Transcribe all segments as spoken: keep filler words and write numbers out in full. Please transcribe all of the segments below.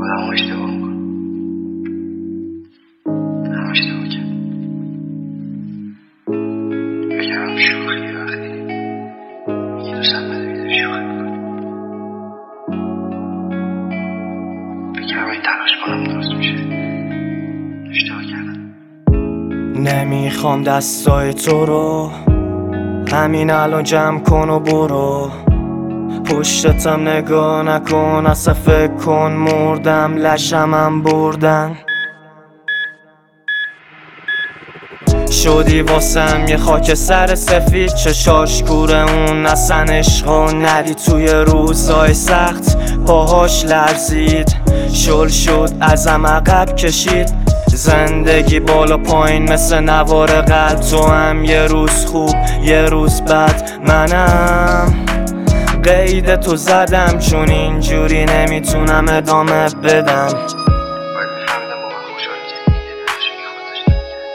آدم اشتباه میکنه، هم اشتباه کرد. بگرم شوخی وقتی میگه دوستم بده میده شوخی میکنه، بگرم این تلاش کنم درست میشه. اشتباه کردم. نمیخوام دستای تو رو، همین الان جمع کن و برو. پشتتم نگاه نکن، اصلا فکر کن مردم، لشمم بردن. شدی واسم یه خاک سر سفید، چشاش کوره اون اصلا عشقو ندی. توی روزای سخت پاهاش لرزید، شل شد ازم عقب کشید. زندگی بالا پایین مثل نوار قلب، تو هم یه روز خوب یه روز بد. منم قید تو زدم، چون اینجوری نمیتونم ادامه بدم. باید میفهمیدم با من خوشحال که دیگه دلش بی خود داشته میکرد.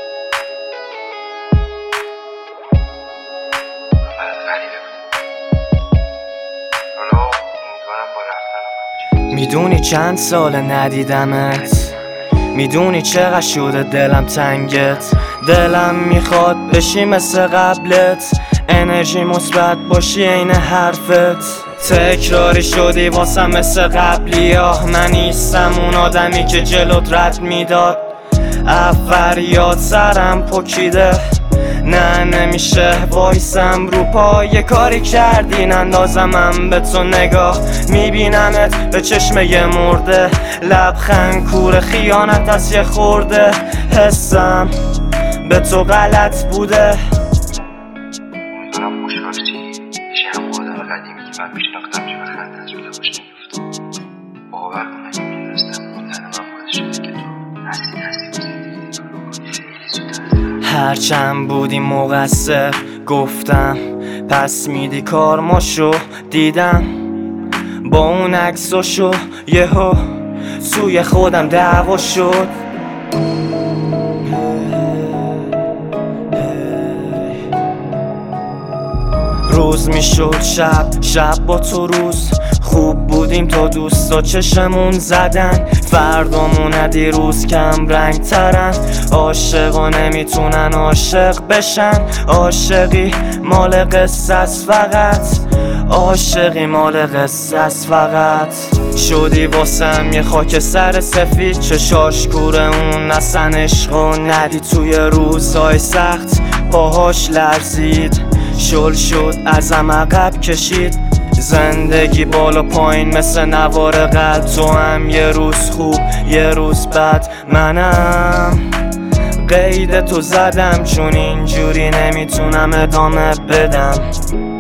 من برات غریبه بودم. حالا امیدوارم با رفتنم. میدونی چند سال ندیدمت، میدونی چقدر شده دلم تنگت. دلم میخواد بشی مثل قبلت، انرژی مثبت باشی عین حرفت. تکراری شدی واسم مثل قبلی ها، من نیستم اون آدمی که جلوت رد میداد. فریاد سرم پکیده، نه نمیشه وایسم رو پا. یه کاری کردی نندازمم به تو نگاه، میبینمت به چشم یه مرده. لبخند کور خیانت از یه خورده، حسم به تو غلط بوده. امیدوارم خوشحال شی بشی هم آدم قدیمی که من میشناختم چه بخنده از روی باش نمیفتم. باور کن اگه میدونستم موندن من باعث شده که تو هستی هستی و زندگی رو کنی خیلی زودتر از این. هرچند بودی مقصر گفتم، پس میدی کارماشو دیدم. با اون عکساشو یهو توی خودم دعوا شد. روز میشد شب، شب با تو روز. خوب بودیم تا دوستا چشمون زدن، فردامون دیروز کم رنگ ترن. عاشقا نمیتونن عاشق بشن، عاشقی مال قصه است فقط، عاشقی مال قصه است فقط. شدی واسم یه خاک سر سفید، چشاش کوره اون اصلا عشقو ندی. توی روزای سخت پاهاش لرزید، شل شد ازم عقب کشید. زندگی بالا پایین مثل نوار قلب، تو هم یه روز خوب یه روز بد. منم قید تو زدم، چون اینجوری نمیتونم ادامه بدم.